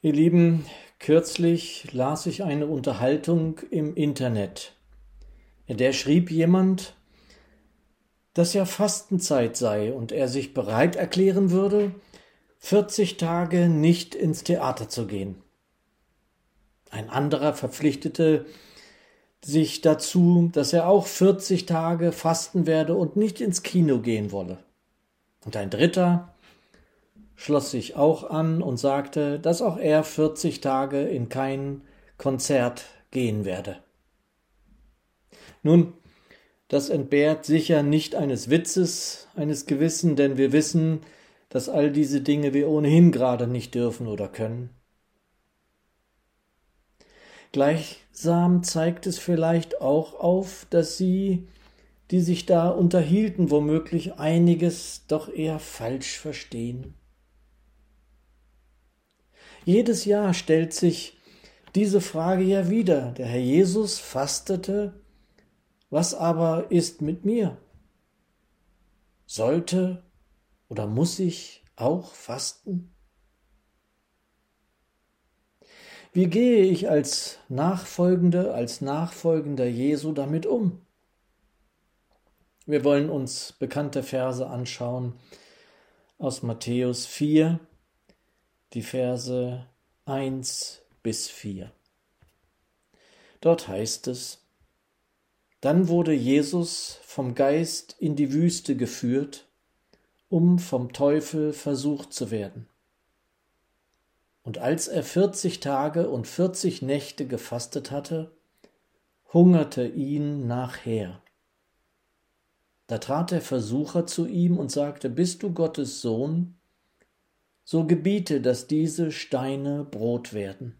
Ihr Lieben, kürzlich las ich eine Unterhaltung im Internet. In der schrieb jemand, dass ja Fastenzeit sei und er sich bereit erklären würde, 40 Tage nicht ins Theater zu gehen. Ein anderer verpflichtete sich dazu, dass er auch 40 Tage fasten werde und nicht ins Kino gehen wolle. Und ein dritter schloss sich auch an und sagte, dass auch er 40 Tage in kein Konzert gehen werde. Nun, das entbehrt sicher nicht eines Witzes, eines Gewissen, denn wir wissen, dass all diese Dinge wir ohnehin gerade nicht dürfen oder können. Gleichsam zeigt es vielleicht auch auf, dass sie, die sich da unterhielten, womöglich einiges doch eher falsch verstehen. Jedes Jahr stellt sich diese Frage ja wieder. Der Herr Jesus fastete, was aber ist mit mir? Sollte oder muss ich auch fasten? Wie gehe ich als Nachfolgender Jesu damit um? Wir wollen uns bekannte Verse anschauen aus Matthäus 4, die Verse 1 bis 4. Dort heißt es: Dann wurde Jesus vom Geist in die Wüste geführt, um vom Teufel versucht zu werden. Und als er 40 Tage und 40 Nächte gefastet hatte, hungerte ihn nachher. Da trat der Versucher zu ihm und sagte: Bist du Gottes Sohn? So gebiete, dass diese Steine Brot werden.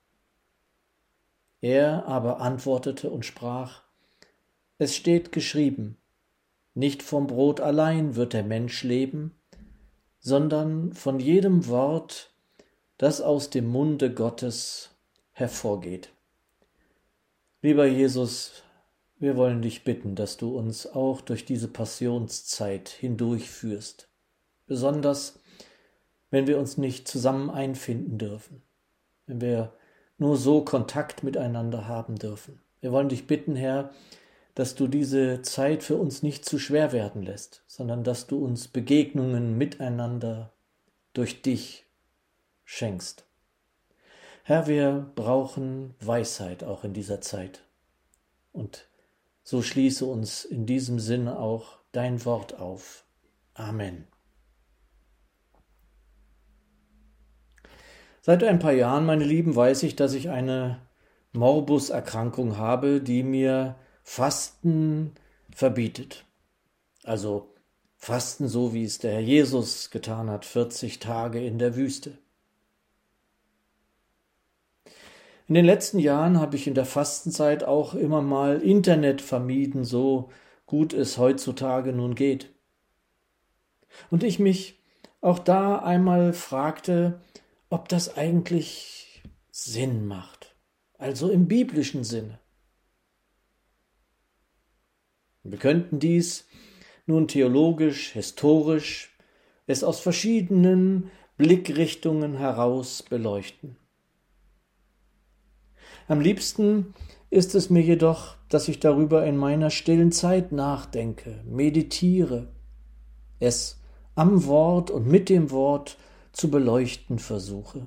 Er aber antwortete und sprach: Es steht geschrieben, nicht vom Brot allein wird der Mensch leben, sondern von jedem Wort, das aus dem Munde Gottes hervorgeht. Lieber Jesus, wir wollen dich bitten, dass du uns auch durch diese Passionszeit hindurchführst, besonders wenn wir uns nicht zusammen einfinden dürfen, wenn wir nur so Kontakt miteinander haben dürfen. Wir wollen dich bitten, Herr, dass du diese Zeit für uns nicht zu schwer werden lässt, sondern dass du uns Begegnungen miteinander durch dich schenkst. Herr, wir brauchen Weisheit auch in dieser Zeit. Und so schließe uns in diesem Sinne auch dein Wort auf. Amen. Seit ein paar Jahren, meine Lieben, weiß ich, dass ich eine Morbuserkrankung habe, die mir Fasten verbietet. Also Fasten, so wie es der Herr Jesus getan hat, 40 Tage in der Wüste. In den letzten Jahren habe ich in der Fastenzeit auch immer mal Internet vermieden, so gut es heutzutage nun geht. Und ich mich auch da einmal fragte, ob das eigentlich Sinn macht, also im biblischen Sinne. Wir könnten dies nun theologisch, historisch, es aus verschiedenen Blickrichtungen heraus beleuchten. Am liebsten ist es mir jedoch, dass ich darüber in meiner stillen Zeit nachdenke, meditiere, es am Wort und mit dem Wort zu beleuchten versuche.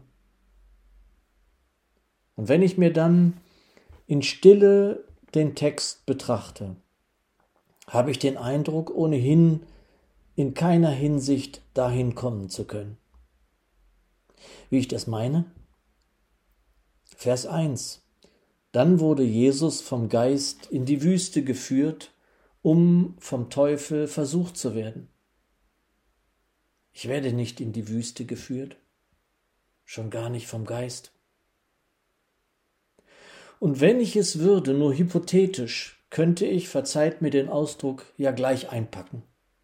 Und wenn ich mir dann in Stille den Text betrachte, habe ich den Eindruck, ohnehin in keiner Hinsicht dahin kommen zu können. Wie ich das meine? Vers 1. Dann wurde Jesus vom Geist in die Wüste geführt, um vom Teufel versucht zu werden. Ich werde nicht in die Wüste geführt, schon gar nicht vom Geist. Und wenn ich es würde, nur hypothetisch, könnte ich, verzeiht mir den Ausdruck, ja gleich einpacken.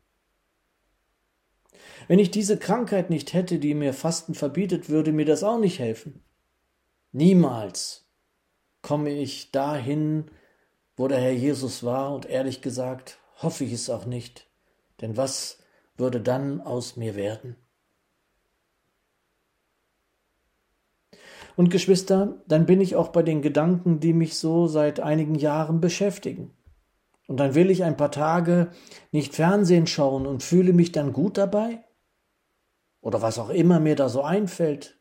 Wenn ich diese Krankheit nicht hätte, die mir Fasten verbietet, würde mir das auch nicht helfen. Niemals komme ich dahin, wo der Herr Jesus war, und ehrlich gesagt hoffe ich es auch nicht, denn was würde dann aus mir werden? Und Geschwister, dann bin ich auch bei den Gedanken, die mich so seit einigen Jahren beschäftigen. Und dann will ich ein paar Tage nicht Fernsehen schauen und fühle mich dann gut dabei? Oder was auch immer mir da so einfällt.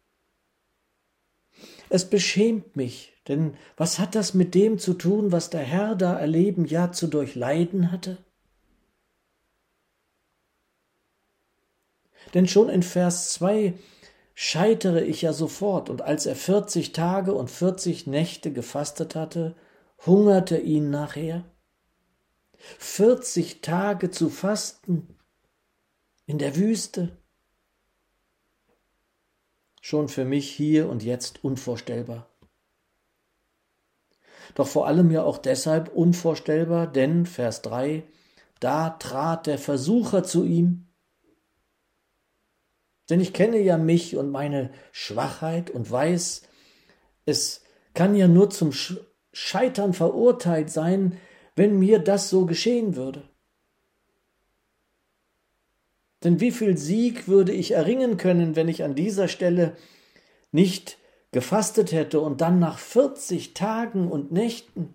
Es beschämt mich, denn was hat das mit dem zu tun, was der Herr da erleben, ja zu durchleiden hatte? Denn schon in Vers 2 scheitere ich ja sofort, und als er 40 Tage und 40 Nächte gefastet hatte, hungerte ihn nachher. 40 Tage zu fasten in der Wüste. Schon für mich hier und jetzt unvorstellbar. Doch vor allem ja auch deshalb unvorstellbar, denn Vers 3, da trat der Versucher zu ihm. Denn ich kenne ja mich und meine Schwachheit und weiß, es kann ja nur zum Scheitern verurteilt sein, wenn mir das so geschehen würde. Denn wie viel Sieg würde ich erringen können, wenn ich an dieser Stelle nicht gefastet hätte und dann nach 40 Tagen und Nächten?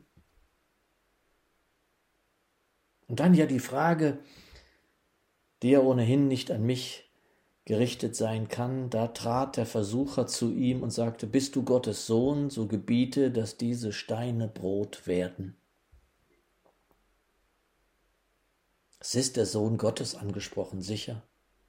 Und dann ja die Frage, die ja ohnehin nicht an mich gerichtet sein kann, da trat der Versucher zu ihm und sagte, bist du Gottes Sohn, so gebiete, dass diese Steine Brot werden. Es ist der Sohn Gottes angesprochen, sicher.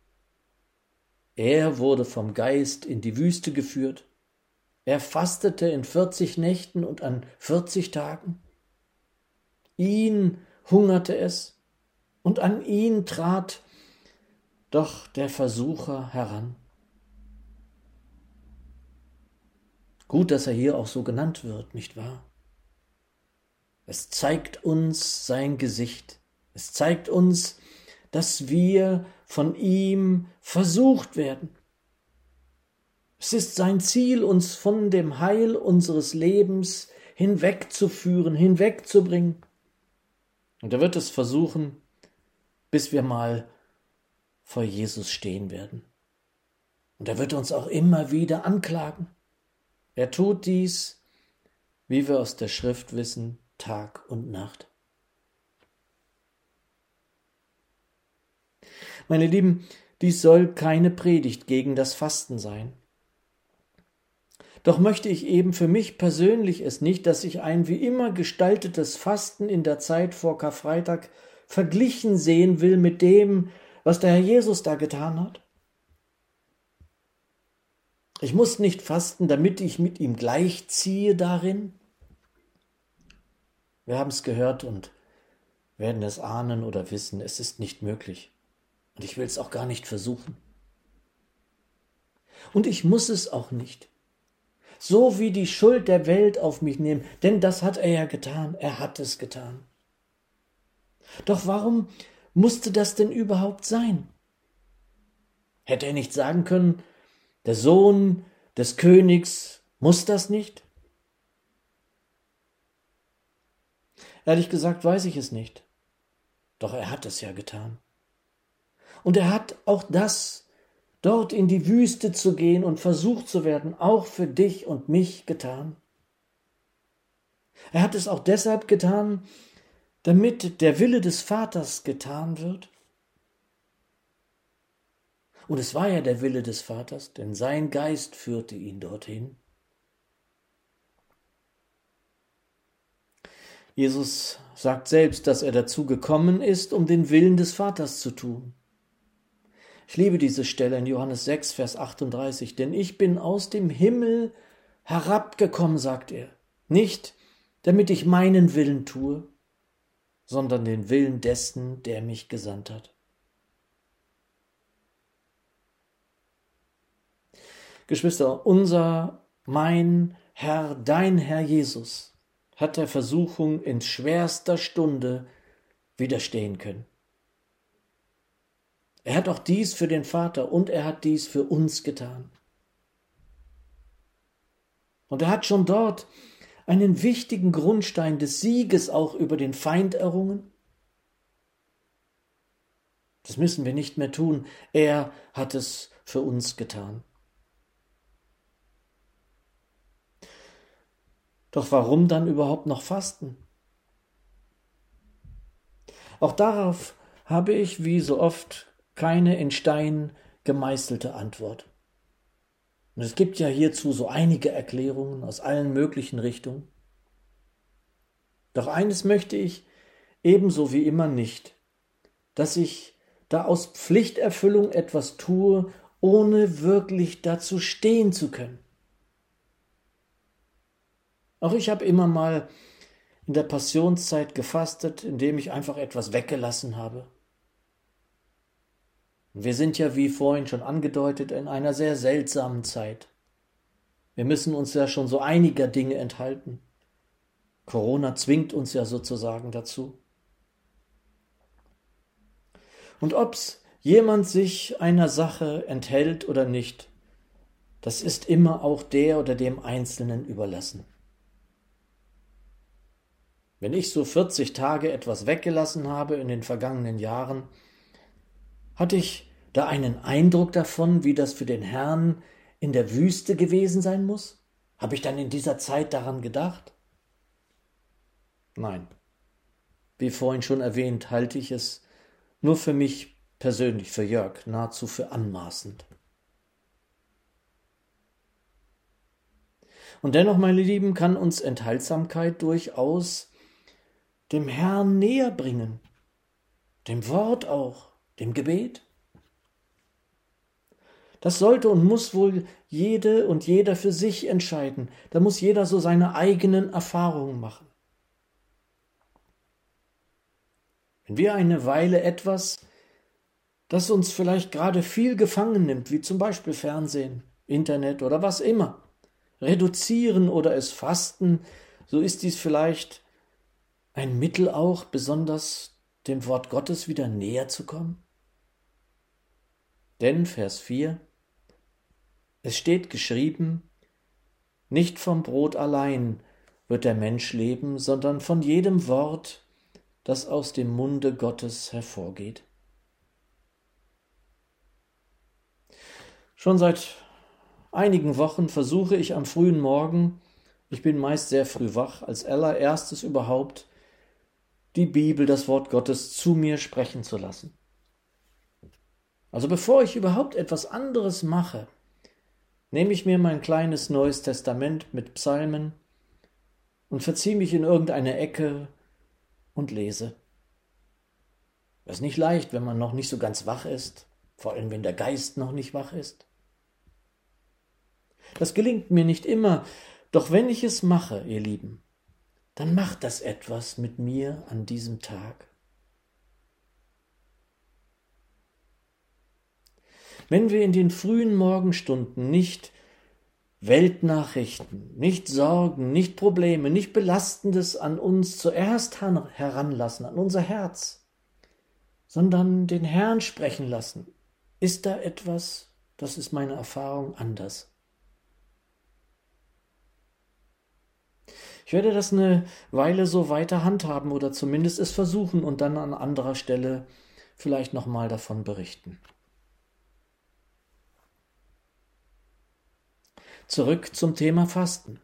Er wurde vom Geist in die Wüste geführt. Er fastete in 40 Nächten und an 40 Tagen. Ihn hungerte es und an ihn trat doch der Versucher heran. Gut, dass er hier auch so genannt wird, nicht wahr? Es zeigt uns sein Gesicht. Es zeigt uns, dass wir von ihm versucht werden. Es ist sein Ziel, uns von dem Heil unseres Lebens hinwegzuführen, hinwegzubringen. Und er wird es versuchen, bis wir mal vor Jesus stehen werden. Und er wird uns auch immer wieder anklagen. Er tut dies, wie wir aus der Schrift wissen, Tag und Nacht. Meine Lieben, dies soll keine Predigt gegen das Fasten sein. Doch möchte ich eben für mich persönlich es nicht, dass ich ein wie immer gestaltetes Fasten in der Zeit vor Karfreitag verglichen sehen will mit dem, was der Herr Jesus da getan hat. Ich muss nicht fasten, damit ich mit ihm gleichziehe darin. Wir haben es gehört und werden es ahnen oder wissen, es ist nicht möglich. Und ich will es auch gar nicht versuchen. Und ich muss es auch nicht. So wie die Schuld der Welt auf mich nehmen, denn das hat er ja getan, er hat es getan. Doch warum musste das denn überhaupt sein? Hätte er nicht sagen können, der Sohn des Königs muss das nicht? Ehrlich gesagt weiß ich es nicht. Doch er hat es ja getan. Und er hat auch das, dort in die Wüste zu gehen und versucht zu werden, auch für dich und mich getan. Er hat es auch deshalb getan, damit der Wille des Vaters getan wird. Und es war ja der Wille des Vaters, denn sein Geist führte ihn dorthin. Jesus sagt selbst, dass er dazu gekommen ist, um den Willen des Vaters zu tun. Ich liebe diese Stelle in Johannes 6, Vers 38, denn ich bin aus dem Himmel herabgekommen, sagt er, nicht damit ich meinen Willen tue, sondern den Willen dessen, der mich gesandt hat. Geschwister, mein Herr, dein Herr Jesus hat der Versuchung in schwerster Stunde widerstehen können. Er hat auch dies für den Vater und er hat dies für uns getan. Und er hat schon dort einen wichtigen Grundstein des Sieges auch über den Feind errungen. Das müssen wir nicht mehr tun. Er hat es für uns getan. Doch warum dann überhaupt noch fasten? Auch darauf habe ich, wie so oft, keine in Stein gemeißelte Antwort. Und es gibt ja hierzu so einige Erklärungen aus allen möglichen Richtungen. Doch eines möchte ich ebenso wie immer nicht, dass ich da aus Pflichterfüllung etwas tue, ohne wirklich dazu stehen zu können. Auch ich habe immer mal in der Passionszeit gefastet, indem ich einfach etwas weggelassen habe. Wir sind ja, wie vorhin schon angedeutet, in einer sehr seltsamen Zeit. Wir müssen uns ja schon so einiger Dinge enthalten. Corona zwingt uns ja sozusagen dazu. Und ob's jemand sich einer Sache enthält oder nicht, das ist immer auch der oder dem Einzelnen überlassen. Wenn ich so 40 Tage etwas weggelassen habe in den vergangenen Jahren, hatte ich da einen Eindruck davon, wie das für den Herrn in der Wüste gewesen sein muss? Habe ich dann in dieser Zeit daran gedacht? Nein. Wie vorhin schon erwähnt, halte ich es nur für mich persönlich, für Jörg, nahezu für anmaßend. Und dennoch, meine Lieben, kann uns Enthaltsamkeit durchaus dem Herrn näher bringen, dem Wort auch, dem Gebet. Das sollte und muss wohl jede und jeder für sich entscheiden. Da muss jeder so seine eigenen Erfahrungen machen. Wenn wir eine Weile etwas, das uns vielleicht gerade viel gefangen nimmt, wie zum Beispiel Fernsehen, Internet oder was immer, reduzieren oder es fasten, so ist dies vielleicht ein Mittel auch, besonders dem Wort Gottes wieder näher zu kommen. Denn, Vers 4, es steht geschrieben, nicht vom Brot allein wird der Mensch leben, sondern von jedem Wort, das aus dem Munde Gottes hervorgeht. Schon seit einigen Wochen versuche ich am frühen Morgen, ich bin meist sehr früh wach, als allererstes überhaupt die Bibel, das Wort Gottes, zu mir sprechen zu lassen. Also bevor ich überhaupt etwas anderes mache, nehme ich mir mein kleines Neues Testament mit Psalmen und verziehe mich in irgendeine Ecke und lese. Das ist nicht leicht, wenn man noch nicht so ganz wach ist, vor allem wenn der Geist noch nicht wach ist. Das gelingt mir nicht immer, doch wenn ich es mache, ihr Lieben, dann macht das etwas mit mir an diesem Tag. Wenn wir in den frühen Morgenstunden nicht Weltnachrichten, nicht Sorgen, nicht Probleme, nicht Belastendes an uns zuerst heranlassen, an unser Herz, sondern den Herrn sprechen lassen, ist da etwas, das ist meine Erfahrung, anders. Ich werde das eine Weile so weiter handhaben oder zumindest es versuchen und dann an anderer Stelle vielleicht nochmal davon berichten. Zurück zum Thema Fasten.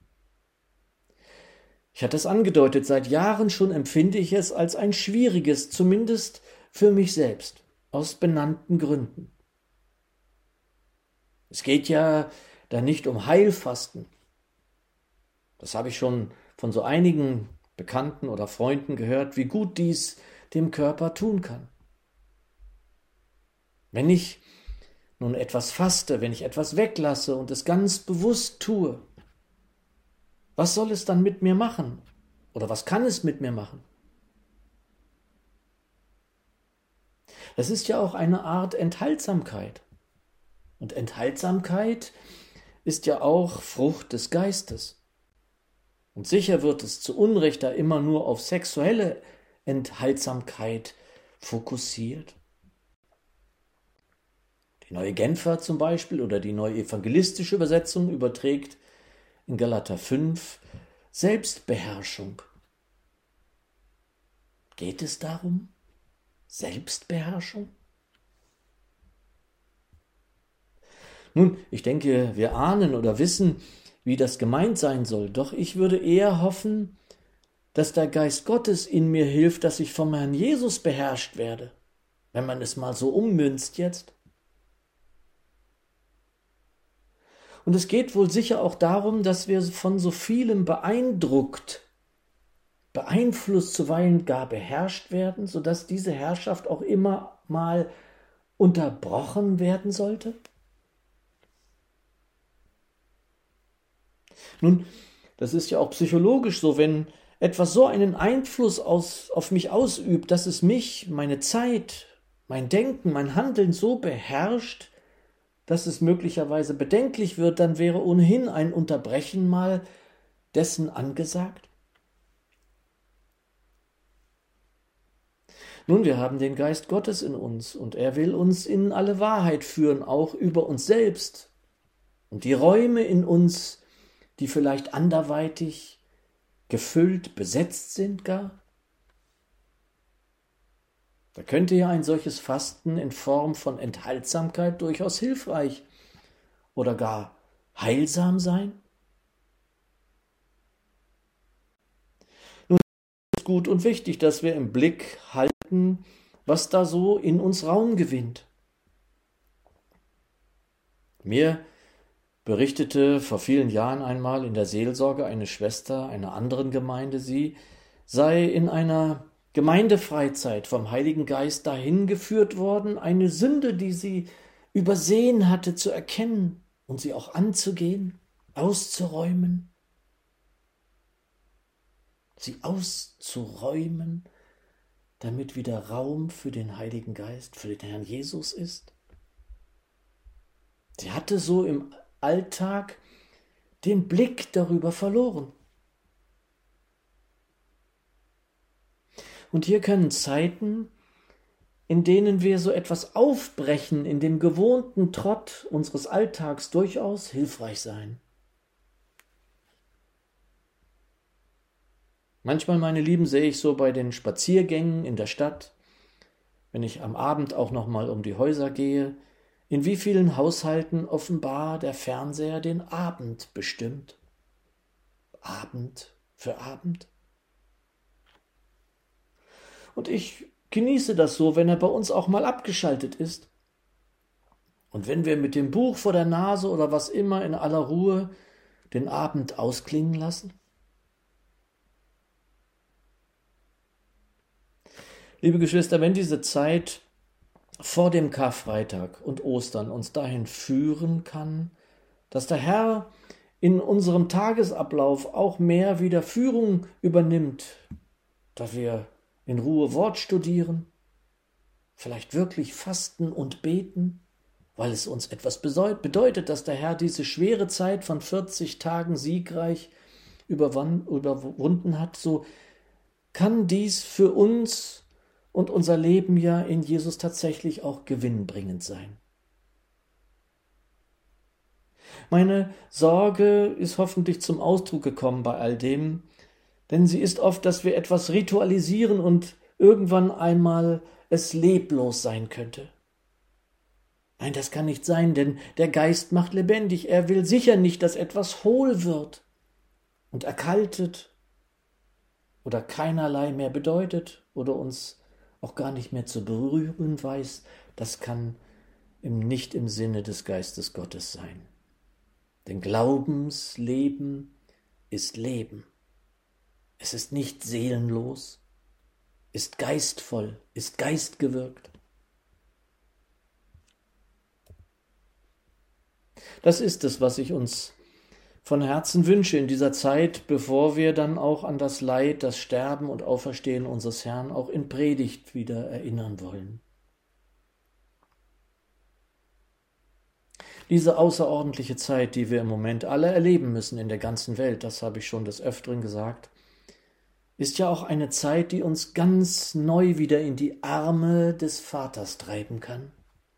Ich hatte es angedeutet, seit Jahren schon empfinde ich es als ein schwieriges, zumindest für mich selbst, aus benannten Gründen. Es geht ja da nicht um Heilfasten. Das habe ich schon von so einigen Bekannten oder Freunden gehört, wie gut dies dem Körper tun kann. Wenn ich nun etwas faste, wenn ich etwas weglasse und es ganz bewusst tue, was soll es dann mit mir machen? Oder was kann es mit mir machen? Das ist ja auch eine Art Enthaltsamkeit. Und Enthaltsamkeit ist ja auch Frucht des Geistes. Und sicher wird es zu Unrecht da immer nur auf sexuelle Enthaltsamkeit fokussiert. Die Neue Genfer zum Beispiel oder die Neue Evangelistische Übersetzung überträgt in Galater 5 Selbstbeherrschung. Geht es darum? Selbstbeherrschung? Nun, ich denke, wir ahnen oder wissen, wie das gemeint sein soll, doch ich würde eher hoffen, dass der Geist Gottes in mir hilft, dass ich vom Herrn Jesus beherrscht werde, wenn man es mal so ummünzt jetzt. Und es geht wohl sicher auch darum, dass wir von so vielem beeindruckt, beeinflusst, zuweilen gar beherrscht werden, sodass diese Herrschaft auch immer mal unterbrochen werden sollte. Nun, das ist ja auch psychologisch so, wenn etwas so einen Einfluss auf mich ausübt, dass es mich, meine Zeit, mein Denken, mein Handeln so beherrscht, dass es möglicherweise bedenklich wird, dann wäre ohnehin ein Unterbrechen mal dessen angesagt. Nun, wir haben den Geist Gottes in uns und er will uns in alle Wahrheit führen, auch über uns selbst und die Räume in uns, die vielleicht anderweitig gefüllt, besetzt sind gar. Da könnte ja ein solches Fasten in Form von Enthaltsamkeit durchaus hilfreich oder gar heilsam sein. Nun ist es gut und wichtig, dass wir im Blick halten, was da so in uns Raum gewinnt. Mir berichtete vor vielen Jahren einmal in der Seelsorge eine Schwester einer anderen Gemeinde, sie sei in einer Gemeindefreizeit vom Heiligen Geist dahin geführt worden, eine Sünde, die sie übersehen hatte, zu erkennen und sie auch anzugehen, auszuräumen. Sie auszuräumen, damit wieder Raum für den Heiligen Geist, für den Herrn Jesus ist. Sie hatte so im Alltag den Blick darüber verloren. Und hier können Zeiten, in denen wir so etwas aufbrechen in dem gewohnten Trott unseres Alltags, durchaus hilfreich sein. Manchmal, meine Lieben, sehe ich so bei den Spaziergängen in der Stadt, wenn ich am Abend auch noch mal um die Häuser gehe, in wie vielen Haushalten offenbar der Fernseher den Abend bestimmt. Abend für Abend. Und ich genieße das so, wenn er bei uns auch mal abgeschaltet ist. Und wenn wir mit dem Buch vor der Nase oder was immer in aller Ruhe den Abend ausklingen lassen. Liebe Geschwister, wenn diese Zeit vor dem Karfreitag und Ostern uns dahin führen kann, dass der Herr in unserem Tagesablauf auch mehr wieder Führung übernimmt, da wir in Ruhe Wort studieren, vielleicht wirklich fasten und beten, weil es uns etwas bedeutet, dass der Herr diese schwere Zeit von 40 Tagen siegreich überwunden hat, so kann dies für uns und unser Leben ja in Jesus tatsächlich auch gewinnbringend sein. Meine Sorge ist hoffentlich zum Ausdruck gekommen bei all dem, denn sie ist oft, dass wir etwas ritualisieren und irgendwann einmal es leblos sein könnte. Nein, das kann nicht sein, denn der Geist macht lebendig. Er will sicher nicht, dass etwas hohl wird und erkaltet oder keinerlei mehr bedeutet oder uns auch gar nicht mehr zu berühren weiß. Das kann nicht im Sinne des Geistes Gottes sein. Denn Glaubensleben ist Leben. Es ist nicht seelenlos, ist geistvoll, ist geistgewirkt. Das ist es, was ich uns von Herzen wünsche in dieser Zeit, bevor wir dann auch an das Leid, das Sterben und Auferstehen unseres Herrn auch in Predigt wieder erinnern wollen. Diese außerordentliche Zeit, die wir im Moment alle erleben müssen in der ganzen Welt, das habe ich schon des Öfteren gesagt, ist ja auch eine Zeit, die uns ganz neu wieder in die Arme des Vaters treiben kann.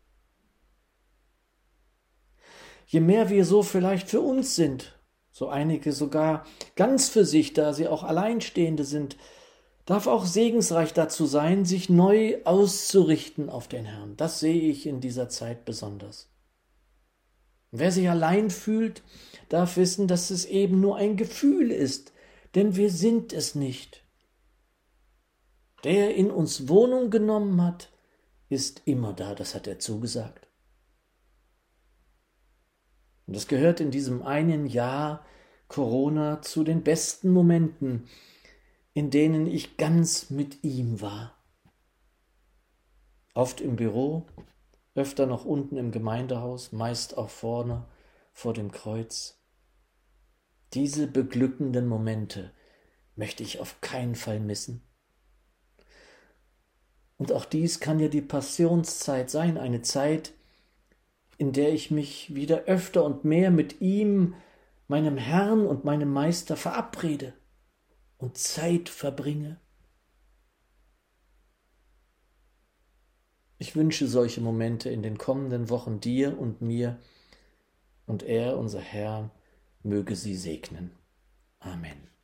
Je mehr wir so vielleicht für uns sind, so einige sogar ganz für sich, da sie auch Alleinstehende sind, darf auch segensreich dazu sein, sich neu auszurichten auf den Herrn. Das sehe ich in dieser Zeit besonders. Wer sich allein fühlt, darf wissen, dass es eben nur ein Gefühl ist, denn wir sind es nicht. Der in uns Wohnung genommen hat, ist immer da, das hat er zugesagt. Und es gehört in diesem einen Jahr Corona zu den besten Momenten, in denen ich ganz mit ihm war. Oft im Büro, öfter noch unten im Gemeindehaus, meist auch vorne vor dem Kreuz. Diese beglückenden Momente möchte ich auf keinen Fall missen. Und auch dies kann ja die Passionszeit sein, eine Zeit, in der ich mich wieder öfter und mehr mit ihm, meinem Herrn und meinem Meister verabrede und Zeit verbringe. Ich wünsche solche Momente in den kommenden Wochen dir und mir, und er, unser Herr, möge sie segnen. Amen.